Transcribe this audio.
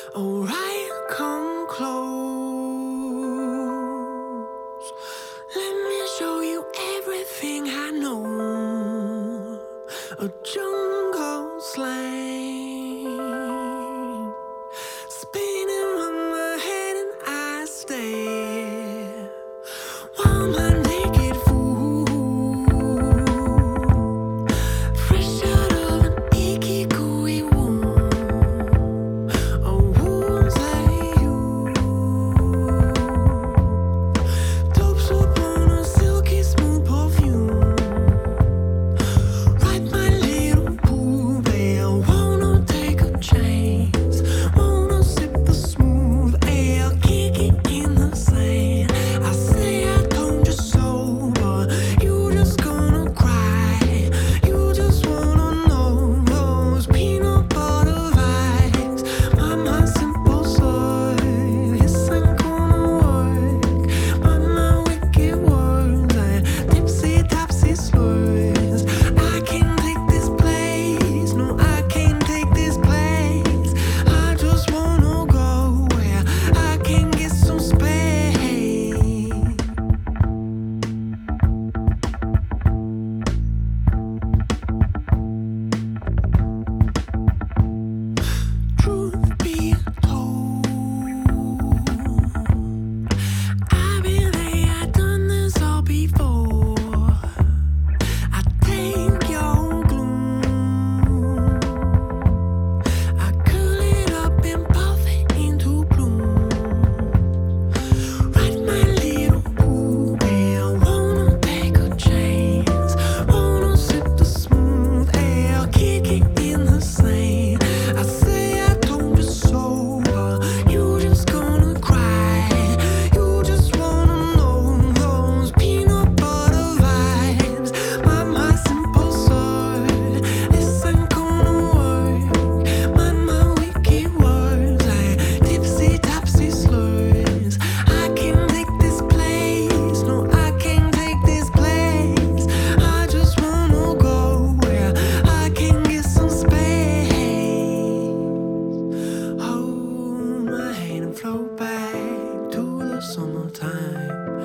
Alright, come close. Let me show you everything I know. A jungle slang, spinning around my head and I stare while my naked fool, fresh out of an icky gooey womb. A wounds like you, dopes upon a silky smooth perfume. Right, my little boo babe, I wanna take a chance, wanna sip the smooth air, kick it in the sand. I say I told you so, but you just gonna cry. You just wanna know those peanut butter vibes. My simple soul, this ain't gonna work. My wicked words and tipsy topsy slurs. I can't take this place, no, I can't take this place. I just wanna go where I can get some space. Truth be told, I've been there, I've done this all before. I take your gloom, I curl it up and puff it into bloom. Right, my little boo babe, I wanna take a chance, wanna sip the smooth air, kick it in the sand. I say I told you so, but you just gonna cry. You just wanna know those peanut butter vibes. My simple soul, this ain't gonna work. My wicked words like tipsy topsy slurs. I can't take this place, no, I can't take this place. I just wanna go where I can get some space. Hold my hand and float back to the summertime.